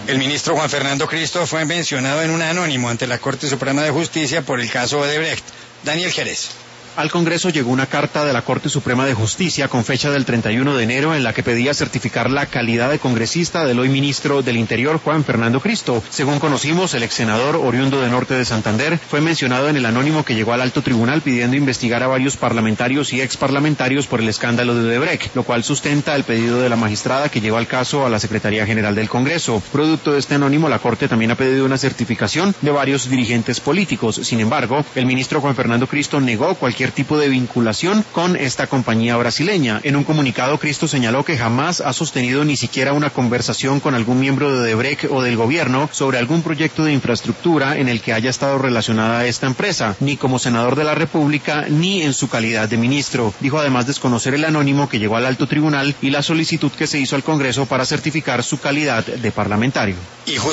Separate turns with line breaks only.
El ministro Juan Fernando Cristo fue mencionado en un anónimo ante la Corte Suprema de Justicia por el caso Odebrecht. Daniel Jerez.
Al Congreso llegó una carta de la Corte Suprema de Justicia con fecha del 31 de enero en la que pedía certificar la calidad de congresista del hoy ministro del Interior, Juan Fernando Cristo. Según conocimos, el ex senador oriundo de Norte de Santander fue mencionado en el anónimo que llegó al alto tribunal pidiendo investigar a varios parlamentarios y exparlamentarios por el escándalo de Odebrecht, lo cual sustenta el pedido de la magistrada que llevó el caso a la Secretaría General del Congreso. Producto de este anónimo, la Corte también ha pedido una certificación de varios dirigentes políticos. Sin embargo, el ministro Juan Fernando Cristo negó cualquier tipo de vinculación con esta compañía brasileña. En un comunicado, Cristo señaló que jamás ha sostenido ni siquiera una conversación con algún miembro de Odebrecht o del gobierno sobre algún proyecto de infraestructura en el que haya estado relacionada esta empresa, ni como senador de la República, ni en su calidad de ministro. Dijo además desconocer el anónimo que llegó al alto tribunal y la solicitud que se hizo al Congreso para certificar su calidad de parlamentario.